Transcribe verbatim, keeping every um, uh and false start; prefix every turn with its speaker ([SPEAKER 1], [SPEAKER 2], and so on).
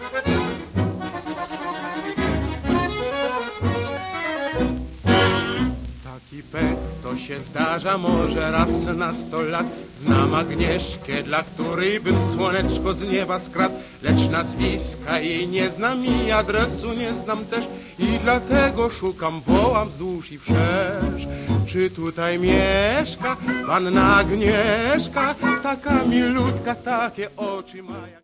[SPEAKER 1] Taki pech to się zdarza może raz na sto lat. Znam Agnieszkę, dla której bym słoneczko z nieba skradł, lecz nazwiska jej nie znam i adresu nie znam też i dlatego szukam, wołam wzdłuż i wszerz. Czy tutaj mieszka panna Agnieszka, taka milutka, takie oczy ma jak...